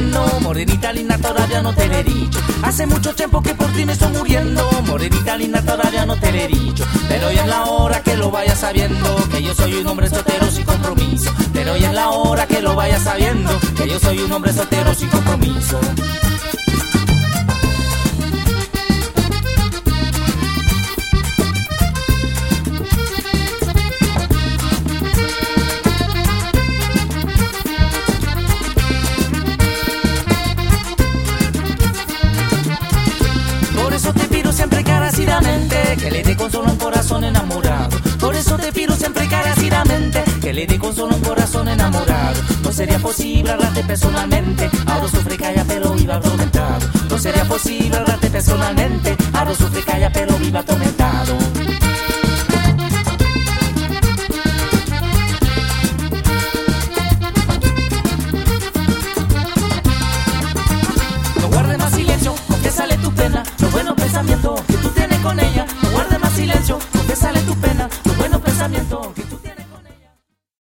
muriendo, morenita linda, todavía no te le he dicho. Hace mucho tiempo que por ti me estoy muriendo, morenita linda, todavía no te le he dicho. Pero ya es la hora que lo vayas sabiendo, que yo soy un hombre soltero sin compromiso. Pero ya es la hora que lo vayas sabiendo, que yo soy un hombre soltero sin compromiso. Por eso te pido siempre encarecidamente que le dé consuelo a un corazón enamorado. Por eso te pido siempre encarecidamente que le dé consuelo a un corazón enamorado. No sería posible hablarte personalmente, ahora sufre, calla, pero viva atormentado. No sería posible hablarte personalmente, ahora sufre, calla, pero viva atormentado.